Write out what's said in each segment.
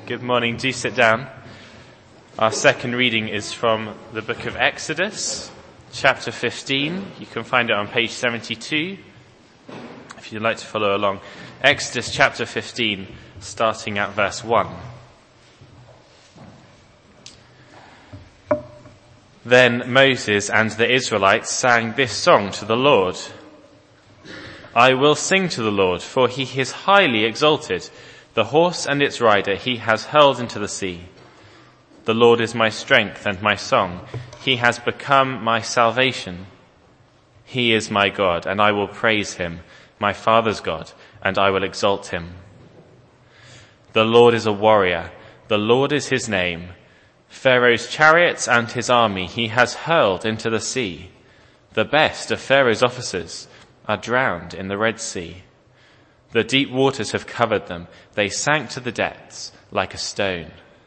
Good morning. Do sit down. Our second reading is from the book of Exodus, chapter 15. You can find it on page 72 if you'd like to follow along. Exodus chapter 15, starting at verse 1. Then Moses and the Israelites sang this song to the Lord. I will sing to the Lord, for he is highly exalted. The horse and its rider he has hurled into the sea. The Lord is my strength and my song. He has become my salvation. He is my God, and I will praise him, my father's God, and I will exalt him. The Lord is a warrior. The Lord is his name. Pharaoh's chariots and his army he has hurled into the sea. The best of Pharaoh's officers are drowned in the Red Sea. The deep waters have covered them. They sank to the depths like a stone.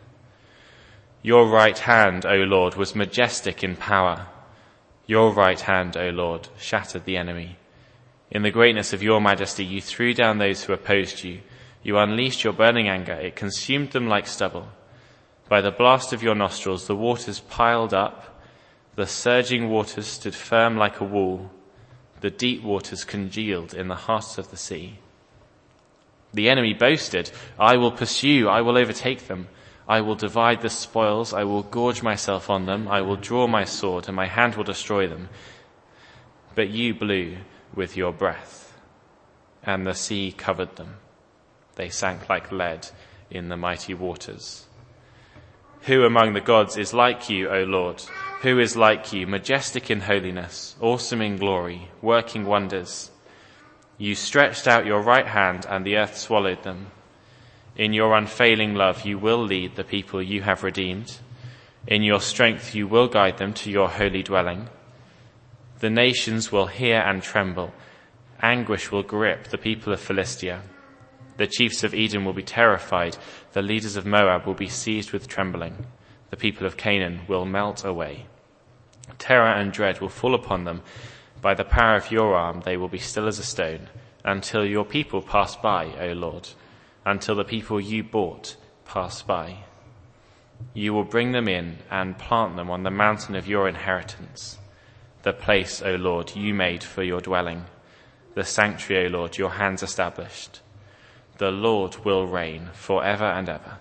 Your right hand, O Lord, was majestic in power. Your right hand, O Lord, shattered the enemy. In the greatness of your majesty, you threw down those who opposed you. You unleashed your burning anger. It consumed them like stubble. By the blast of your nostrils, the waters piled up. The surging waters stood firm like a wall. The deep waters congealed in the heart of the sea. The enemy boasted, I will pursue, I will overtake them. I will divide the spoils, I will gorge myself on them. I will draw my sword, and my hand will destroy them. But you blew with your breath, and the sea covered them. They sank like lead in the mighty waters. Who among the gods is like you, O Lord? Who is like you, majestic in holiness, awesome in glory, working wonders? You stretched out your right hand, and the earth swallowed them. In your unfailing love you will lead the people you have redeemed. In your strength you will guide them to your holy dwelling. The nations will hear and tremble. Anguish will grip the people of Philistia. The chiefs of Edom will be terrified. The leaders of Moab will be seized with trembling. The people of Canaan will melt away. Terror and dread will fall upon them. By the power of your arm they will be still as a stone, until your people pass by, O Lord, until the people you bought pass by. You will bring them in and plant them on the mountain of your inheritance, the place, O Lord, you made for your dwelling, the sanctuary, O Lord, your hands established. The Lord will reign forever and ever.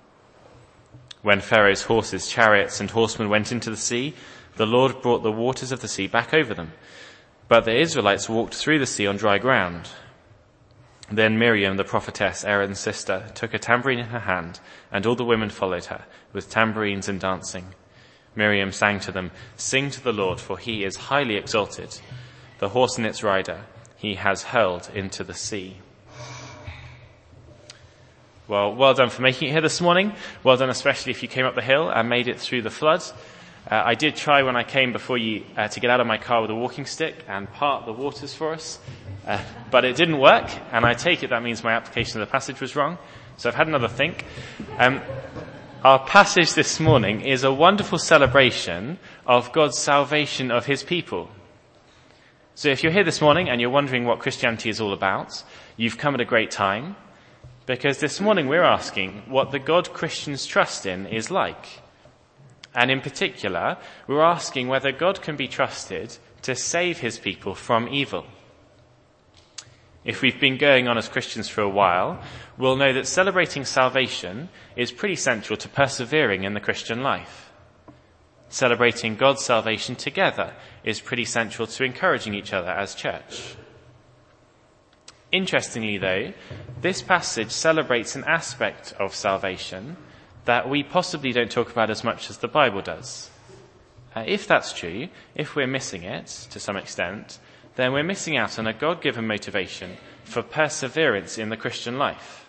When Pharaoh's horses, chariots, and horsemen went into the sea, the Lord brought the waters of the sea back over them. But the Israelites walked through the sea on dry ground. Then Miriam, the prophetess, Aaron's sister, took a tambourine in her hand, and all the women followed her, with tambourines and dancing. Miriam sang to them, Sing to the Lord, for he is highly exalted. The horse and its rider he has hurled into the sea. Well done for making it here this morning. Well done especially if you came up the hill and made it through the flood. I did try when I came before you to get out of my car with a walking stick and part the waters for us, but it didn't work, and I take it that means my application of the passage was wrong, so I've had another think. Our passage this morning is a wonderful celebration of God's salvation of his people. So if you're here this morning and you're wondering what Christianity is all about, you've come at a great time, because this morning we're asking what the God Christians trust in is like. And in particular, we're asking whether God can be trusted to save his people from evil. If we've been going on as Christians for a while, we'll know that celebrating salvation is pretty central to persevering in the Christian life. Celebrating God's salvation together is pretty central to encouraging each other as church. Interestingly, though, this passage celebrates an aspect of salvation that we possibly don't talk about as much as the Bible does. If that's true, if we're missing it to some extent, then we're missing out on a God-given motivation for perseverance in the Christian life.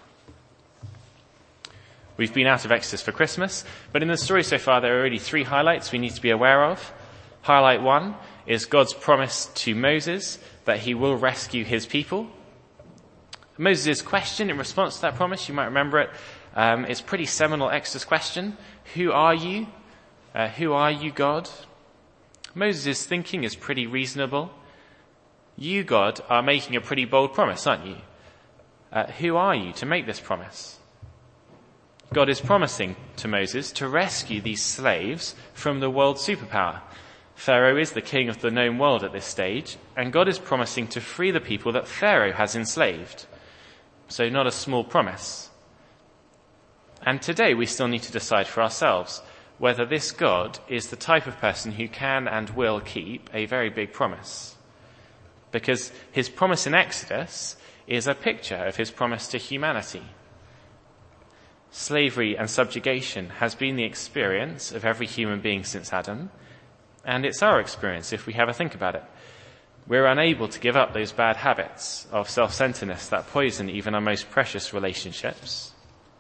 We've been out of Exodus for Christmas, but in the story so far there are really three highlights we need to be aware of. Highlight one is God's promise to Moses that he will rescue his people. Moses' question in response to that promise, you might remember it, it's a pretty seminal Exodus question. Who are you? Who are you, God? Moses' thinking is pretty reasonable. You, God, are making a pretty bold promise, aren't you? Who are you to make this promise? God is promising to Moses to rescue these slaves from the world superpower. Pharaoh is the king of the known world at this stage, and God is promising to free the people that Pharaoh has enslaved. So not a small promise. And today we still need to decide for ourselves whether this God is the type of person who can and will keep a very big promise. Because his promise in Exodus is a picture of his promise to humanity. Slavery and subjugation has been the experience of every human being since Adam, and it's our experience if we have a think about it. We're unable to give up those bad habits of self-centeredness that poison even our most precious relationships.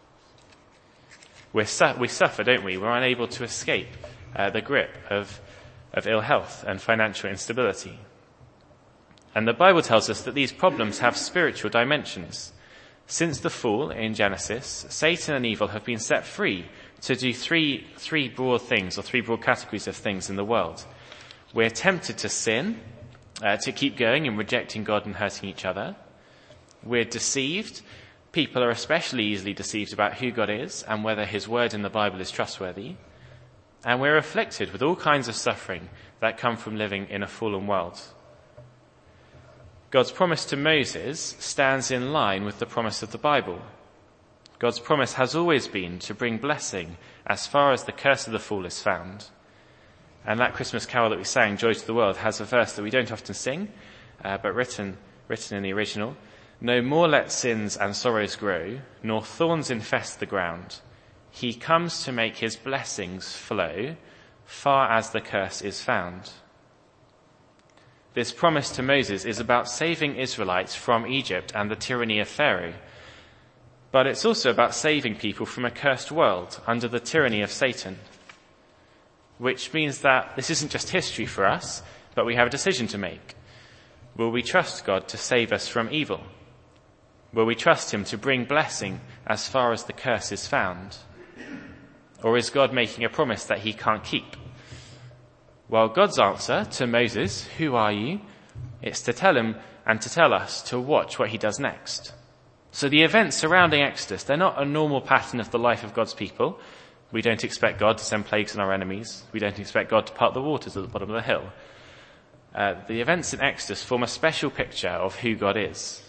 We suffer, don't we? We're unable to escape the grip of ill health and financial instability. And the Bible tells us that these problems have spiritual dimensions. Since the fall in Genesis, Satan and evil have been set free to do three broad things, or three broad categories of things in the world. We're tempted to sin, to keep going and rejecting God and hurting each other. We're deceived. People are especially easily deceived about who God is and whether his word in the Bible is trustworthy. And we're afflicted with all kinds of suffering that come from living in a fallen world. God's promise to Moses stands in line with the promise of the Bible. God's promise has always been to bring blessing as far as the curse of the fall is found. And that Christmas carol that we sang, Joy to the World, has a verse that we don't often sing, but written in the original. No more let sins and sorrows grow, nor thorns infest the ground. He comes to make his blessings flow, far as the curse is found. This promise to Moses is about saving Israelites from Egypt and the tyranny of Pharaoh. But it's also about saving people from a cursed world under the tyranny of Satan. Which means that this isn't just history for us, but we have a decision to make. Will we trust God to save us from evil? Will we trust him to bring blessing as far as the curse is found? Or is God making a promise that he can't keep? Well, God's answer to Moses, who are you? It's to tell him and to tell us to watch what he does next. So the events surrounding Exodus, they're not a normal pattern of the life of God's people. We don't expect God to send plagues on our enemies. We don't expect God to part the waters at the bottom of the hill. The events in Exodus form a special picture of who God is.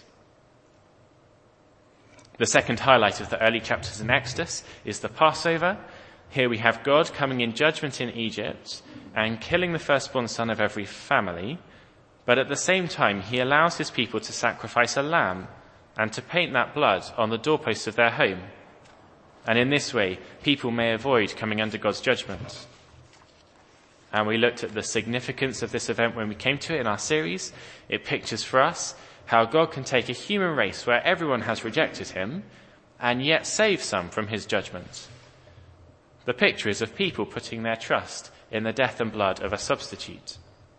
The second highlight of the early chapters in Exodus is the Passover. Here we have God coming in judgment in Egypt and killing the firstborn son of every family, but at the same time he allows his people to sacrifice a lamb and to paint that blood on the doorposts of their home. And in this way, people may avoid coming under God's judgment. And we looked at the significance of this event when we came to it in our series. It pictures for us how God can take a human race where everyone has rejected him and yet save some from his judgment. The picture is of people putting their trust in the death and blood of a substitute.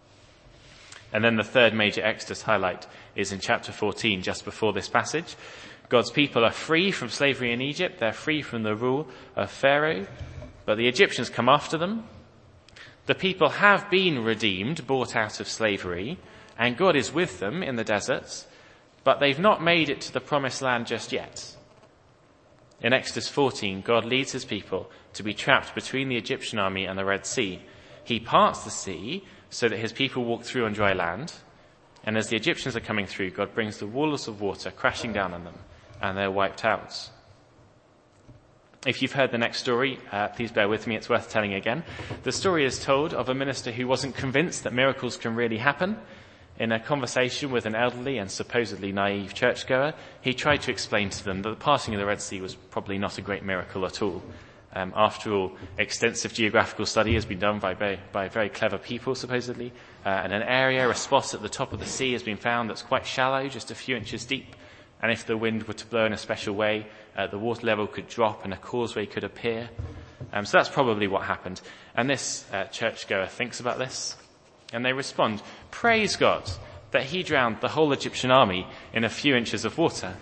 And then the third major Exodus highlight is in chapter 14, just before this passage. God's people are free from slavery in Egypt. They're free from the rule of Pharaoh, but the Egyptians come after them. The people have been redeemed, bought out of slavery, and God is with them in the deserts, but they've not made it to the promised land just yet. In Exodus 14, God leads his people to be trapped between the Egyptian army and the Red Sea. He parts the sea so that his people walk through on dry land, and as the Egyptians are coming through, God brings the walls of water crashing down on them, and they're wiped out. If you've heard the next story, please bear with me, it's worth telling again. The story is told of a minister who wasn't convinced that miracles can really happen. In a conversation with an elderly and supposedly naive churchgoer, he tried to explain to them that the parting of the Red Sea was probably not a great miracle at all. After all, extensive geographical study has been done by very clever people, supposedly, and an area, a spot at the top of the sea has been found that's quite shallow, just a few inches deep, and if the wind were to blow in a special way, the water level could drop and a causeway could appear. So that's probably what happened. And this churchgoer thinks about this, and they respond, praise God that he drowned the whole Egyptian army in a few inches of water.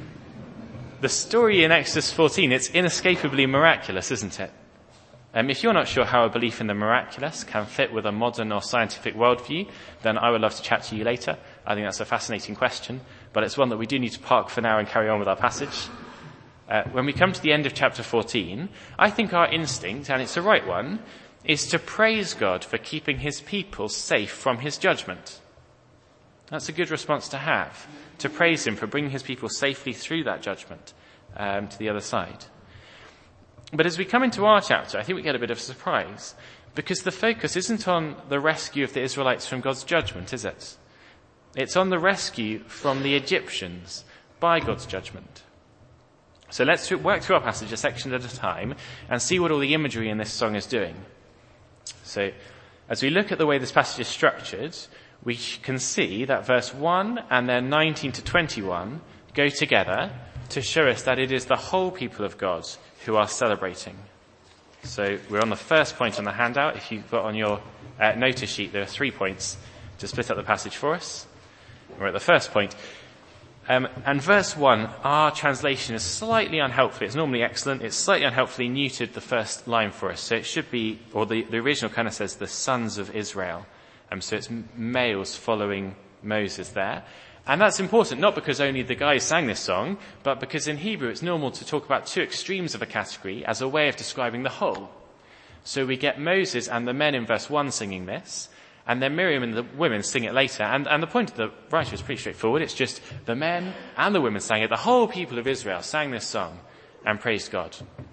The story in Exodus 14, it's inescapably miraculous, isn't it? If you're not sure how a belief in the miraculous can fit with a modern or scientific worldview, then I would love to chat to you later. I think that's a fascinating question, but it's one that we do need to park for now and carry on with our passage. when we come to the end of chapter 14, I think our instinct, and it's the right one, is to praise God for keeping his people safe from his judgment. That's a good response to have, to praise him for bringing his people safely through that judgment to the other side. But as we come into our chapter, I think we get a bit of a surprise, because the focus isn't on the rescue of the Israelites from God's judgment, is it? It's on the rescue from the Egyptians by God's judgment. So let's work through our passage a section at a time and see what all the imagery in this song is doing. So as we look at the way this passage is structured, we can see that verse 1 and then 19 to 21 go together to show us that it is the whole people of God who are celebrating. So we're on the first point on the handout. If you've got on your notice sheet, there are 3 points to split up the passage for us. We're at the first point. And verse 1, our translation is slightly unhelpful. It's normally excellent. It's slightly unhelpfully neutered the first line for us. So it should be, or the original kind of says, the sons of Israel. So it's males following Moses there. And that's important, not because only the guys sang this song, but because in Hebrew it's normal to talk about two extremes of a category as a way of describing the whole. So we get Moses and the men in verse 1 singing this, and then Miriam and the women sing it later. And the point of the writer is pretty straightforward. It's just the men and the women sang it. The whole people of Israel sang this song and praised God.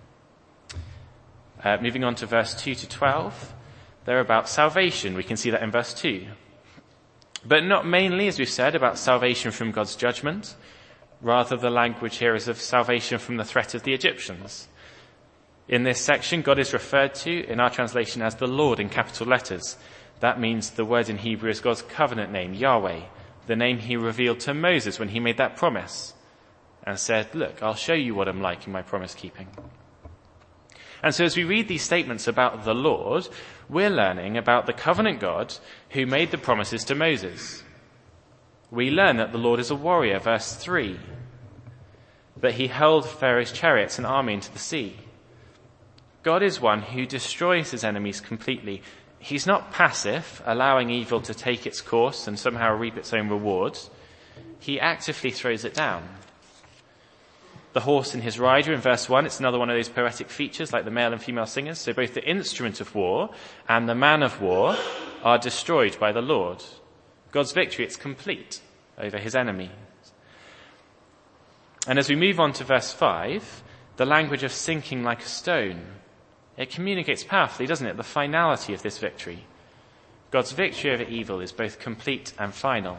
Moving on to verse 2 to 12. They're about salvation. We can see that in verse 2. But not mainly, as we've said, about salvation from God's judgment. Rather, the language here is of salvation from the threat of the Egyptians. In this section, God is referred to, in our translation, as the Lord in capital letters. That means the word in Hebrew is God's covenant name, Yahweh, the name he revealed to Moses when he made that promise and said, look, I'll show you what I'm like in my promise keeping. And so as we read these statements about the Lord, we're learning about the covenant God who made the promises to Moses. We learn that the Lord is a warrior, verse 3, that he hurled Pharaoh's chariots and army into the sea. God is one who destroys his enemies completely. He's not passive, allowing evil to take its course and somehow reap its own rewards. He actively throws it down. The horse and his rider in verse 1, it's another one of those poetic features like the male and female singers. So both the instrument of war and the man of war are destroyed by the Lord. God's victory, it's complete over his enemy. And as we move on to verse 5, the language of sinking like a stone, it communicates powerfully, doesn't it, the finality of this victory. God's victory over evil is both complete and final.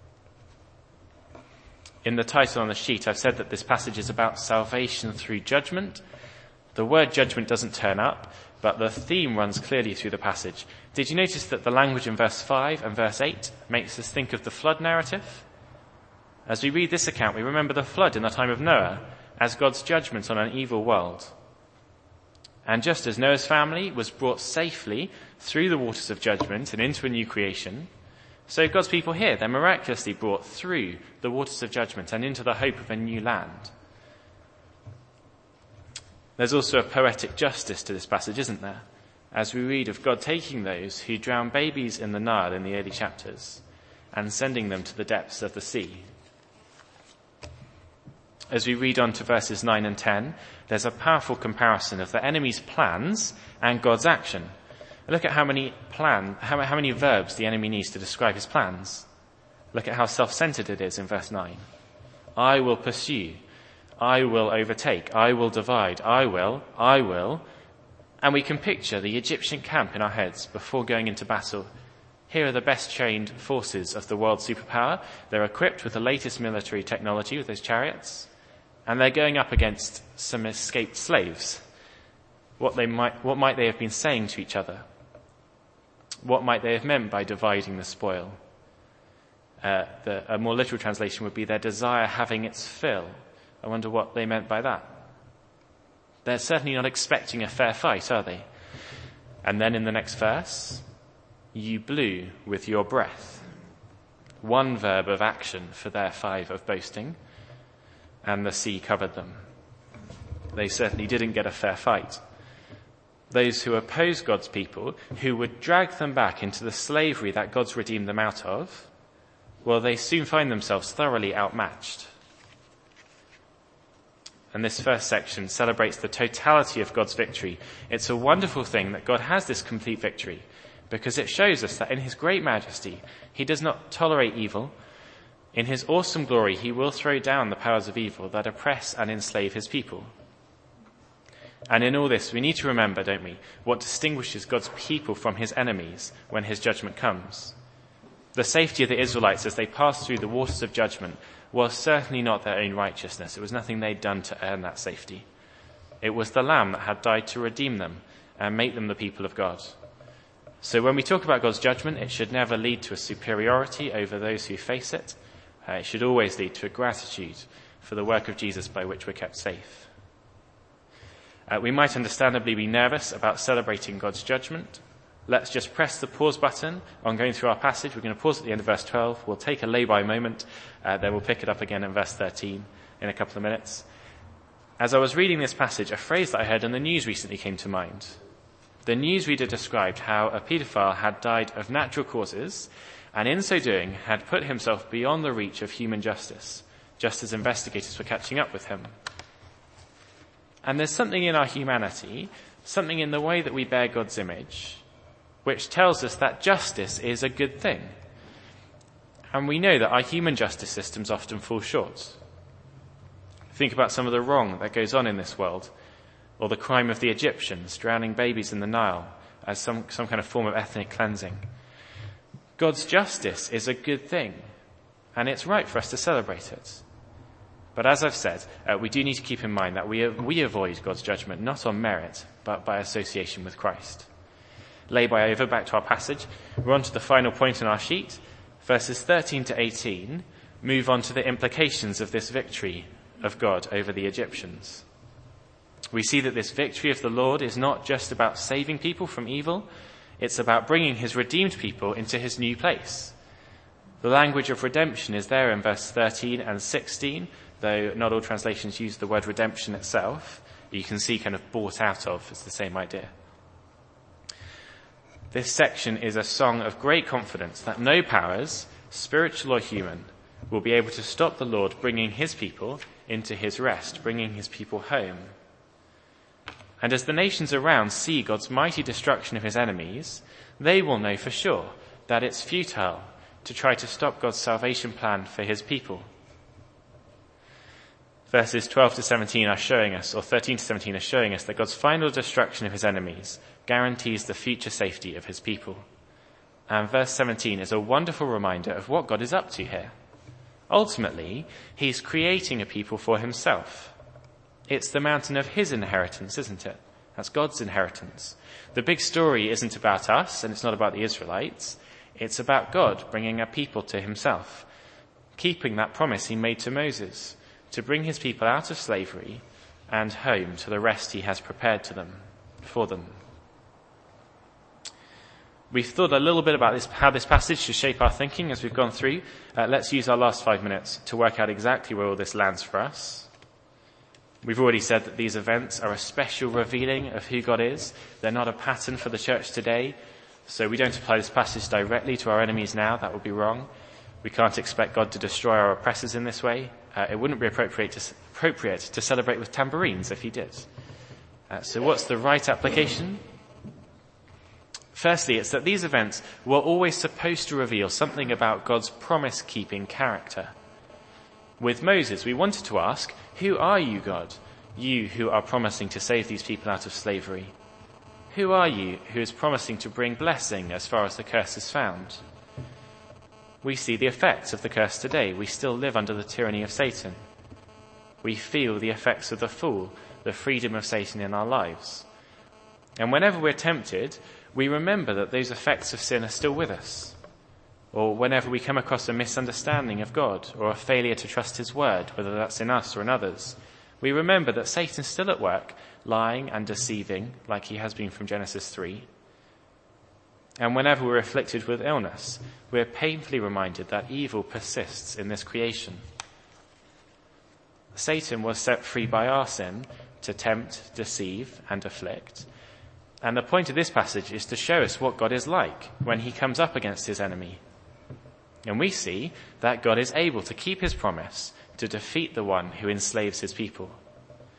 In the title on the sheet, I've said that this passage is about salvation through judgment. The word judgment doesn't turn up, but the theme runs clearly through the passage. Did you notice that the language in verse 5 and verse 8 makes us think of the flood narrative? As we read this account, we remember the flood in the time of Noah as God's judgment on an evil world. And just as Noah's family was brought safely through the waters of judgment and into a new creation, so God's people here, they're miraculously brought through the waters of judgment and into the hope of a new land. There's also a poetic justice to this passage, isn't there? As we read of God taking those who drown babies in the Nile in the early chapters and sending them to the depths of the sea. As we read on to verses 9 and 10, there's a powerful comparison of the enemy's plans and God's action. Look at how many verbs the enemy needs to describe his plans. Look at how self-centered it is in verse 9. I will pursue. I will overtake. I will divide. I will. And we can picture the Egyptian camp in our heads before going into battle. Here are the best trained forces of the world superpower. They're equipped with the latest military technology with those chariots. And they're going up against some escaped slaves. What might they have been saying to each other? What might they have meant by dividing the spoil? A more literal translation would be their desire having its fill. I wonder what they meant by that. They're certainly not expecting a fair fight, are they? And then in the next verse, you blew with your breath. One verb of action for their 5 of boasting, and the sea covered them. They certainly didn't get a fair fight. Those who oppose God's people, who would drag them back into the slavery that God's redeemed them out of, well, they soon find themselves thoroughly outmatched. And this first section celebrates the totality of God's victory. It's a wonderful thing that God has this complete victory, because it shows us that in his great majesty, he does not tolerate evil. In his awesome glory, he will throw down the powers of evil that oppress and enslave his people. And in all this, we need to remember, don't we, what distinguishes God's people from his enemies when his judgment comes. The safety of the Israelites as they passed through the waters of judgment was certainly not their own righteousness. It was nothing they'd done to earn that safety. It was the Lamb that had died to redeem them and make them the people of God. So when we talk about God's judgment, it should never lead to a superiority over those who face it. It should always lead to a gratitude for the work of Jesus by which we're kept safe. We might understandably be nervous about celebrating God's judgment. Let's just press the pause button on going through our passage. We're going to pause at the end of verse 12. We'll take a lay-by moment. Then we'll pick it up again in verse 13 in a couple of minutes. As I was reading this passage, a phrase that I heard in the news recently came to mind. The newsreader described how a paedophile had died of natural causes, and in so doing had put himself beyond the reach of human justice, just as investigators were catching up with him. And there's something in our humanity, something in the way that we bear God's image, which tells us that justice is a good thing. And we know that our human justice systems often fall short. Think about some of the wrong that goes on in this world, or the crime of the Egyptians drowning babies in the Nile as some kind of form of ethnic cleansing. God's justice is a good thing, and it's right for us to celebrate it. But as I've said, we do need to keep in mind that we avoid God's judgment not on merit, but by association with Christ. Lay-by over, back to our passage. We're on to the final point on our sheet. Verses 13 to 18 move on to the implications of this victory of God over the Egyptians. We see that this victory of the Lord is not just about saving people from evil, it's about bringing his redeemed people into his new place. The language of redemption is there in verse 13 and 16, though not all translations use the word redemption itself. You can see kind of bought out of, it's the same idea. This section is a song of great confidence that no powers, spiritual or human, will be able to stop the Lord bringing his people into his rest, bringing his people home. And as the nations around see God's mighty destruction of his enemies, they will know for sure that it's futile to try to stop God's salvation plan for his people. Verses 12 to 17 are showing us, or 13 to 17 are showing us that God's final destruction of his enemies guarantees the future safety of his people. And verse 17 is a wonderful reminder of what God is up to here. Ultimately, he's creating a people for himself. It's the mountain of his inheritance, isn't it? That's God's inheritance. The big story isn't about us, and it's not about the Israelites. It's about God bringing a people to himself, keeping that promise he made to Moses, to bring his people out of slavery and home to the rest he has prepared for them. We've thought a little bit about how this passage should shape our thinking as we've gone through. Let's use our last 5 minutes to work out exactly where all this lands for us. We've already said that these events are a special revealing of who God is. They're not a pattern for the church today. So we don't apply this passage directly to our enemies now. That would be wrong. We can't expect God to destroy our oppressors in this way. It wouldn't be appropriate to celebrate with tambourines if he did. So what's the right application? Firstly, it's that these events were always supposed to reveal something about God's promise-keeping character. With Moses, we wanted to ask, who are you, God? You who are promising to save these people out of slavery. Who are you who is promising to bring blessing as far as the curse is found? We see the effects of the curse today. We still live under the tyranny of Satan. We feel the effects of the fall, the freedom of Satan in our lives. And whenever we're tempted, we remember that those effects of sin are still with us. Or whenever we come across a misunderstanding of God or a failure to trust his word, whether that's in us or in others, we remember that Satan's still at work, lying and deceiving like he has been from Genesis 3. And whenever we're afflicted with illness, we're painfully reminded that evil persists in this creation. Satan was set free by our sin to tempt, deceive, and afflict. And the point of this passage is to show us what God is like when he comes up against his enemy. And we see that God is able to keep his promise to defeat the one who enslaves his people.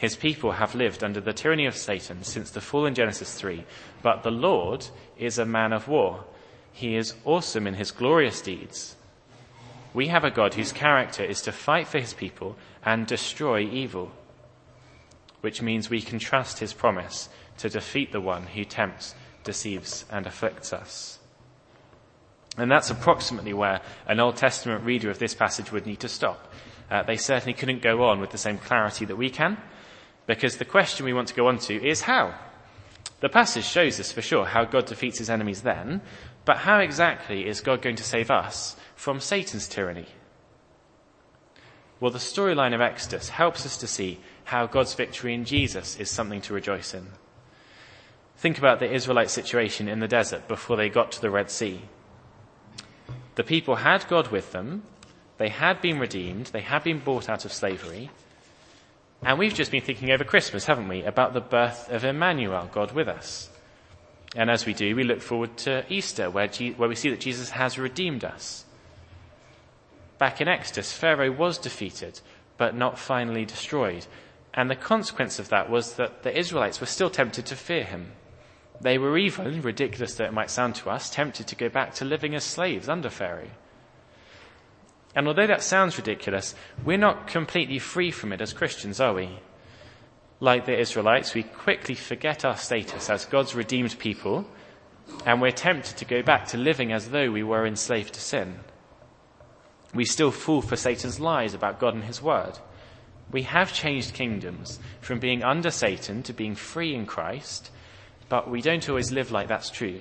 His people have lived under the tyranny of Satan since the fall in Genesis 3, but the Lord is a man of war. He is awesome in his glorious deeds. We have a God whose character is to fight for his people and destroy evil, which means we can trust his promise to defeat the one who tempts, deceives, and afflicts us. And that's approximately where an Old Testament reader of this passage would need to stop. They certainly couldn't go on with the same clarity that we can, because the question we want to go on to is how. The passage shows us for sure how God defeats his enemies then, but how exactly is God going to save us from Satan's tyranny? Well, the storyline of Exodus helps us to see how God's victory in Jesus is something to rejoice in. Think about the Israelite situation in the desert before they got to the Red Sea. The people had God with them, they had been redeemed, they had been bought out of slavery, and we've just been thinking over Christmas, haven't we, about the birth of Emmanuel, God with us. And as we do, we look forward to Easter, where we see that Jesus has redeemed us. Back in Exodus, Pharaoh was defeated, but not finally destroyed. And the consequence of that was that the Israelites were still tempted to fear him. They were even, ridiculous though it might sound to us, tempted to go back to living as slaves under Pharaoh. And although that sounds ridiculous, we're not completely free from it as Christians, are we? Like the Israelites, we quickly forget our status as God's redeemed people, and we're tempted to go back to living as though we were enslaved to sin. We still fall for Satan's lies about God and his word. We have changed kingdoms from being under Satan to being free in Christ, but we don't always live like that's true.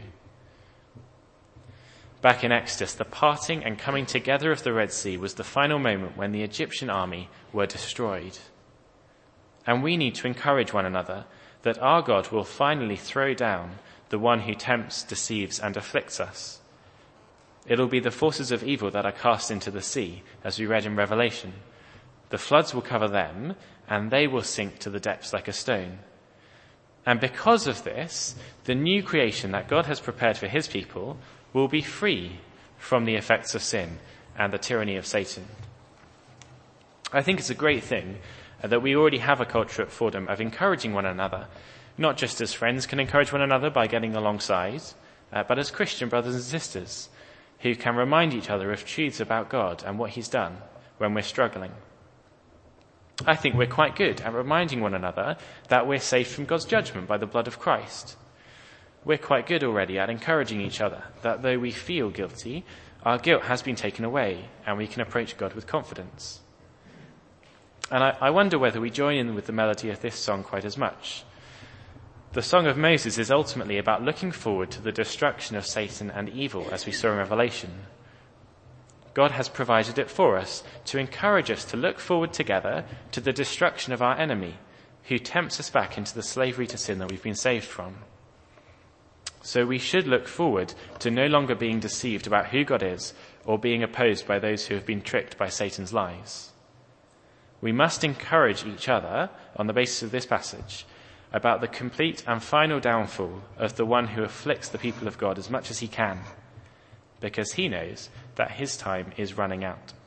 Back in Exodus, the parting and coming together of the Red Sea was the final moment when the Egyptian army were destroyed. And we need to encourage one another that our God will finally throw down the one who tempts, deceives, and afflicts us. It'll be the forces of evil that are cast into the sea, as we read in Revelation. The floods will cover them, and they will sink to the depths like a stone. And because of this, the new creation that God has prepared for his people will be free from the effects of sin and the tyranny of Satan. I think it's a great thing that we already have a culture at Fordham of encouraging one another, not just as friends can encourage one another by getting alongside, but as Christian brothers and sisters who can remind each other of truths about God and what he's done when we're struggling. I think we're quite good at reminding one another that we're saved from God's judgment by the blood of Christ. We're quite good already at encouraging each other that though we feel guilty, our guilt has been taken away and we can approach God with confidence. And I wonder whether we join in with the melody of this song quite as much. The Song of Moses is ultimately about looking forward to the destruction of Satan and evil, as we saw in Revelation. God has provided it for us to encourage us to look forward together to the destruction of our enemy, who tempts us back into the slavery to sin that we've been saved from. So we should look forward to no longer being deceived about who God is or being opposed by those who have been tricked by Satan's lies. We must encourage each other on the basis of this passage about the complete and final downfall of the one who afflicts the people of God as much as he can, because he knows that his time is running out.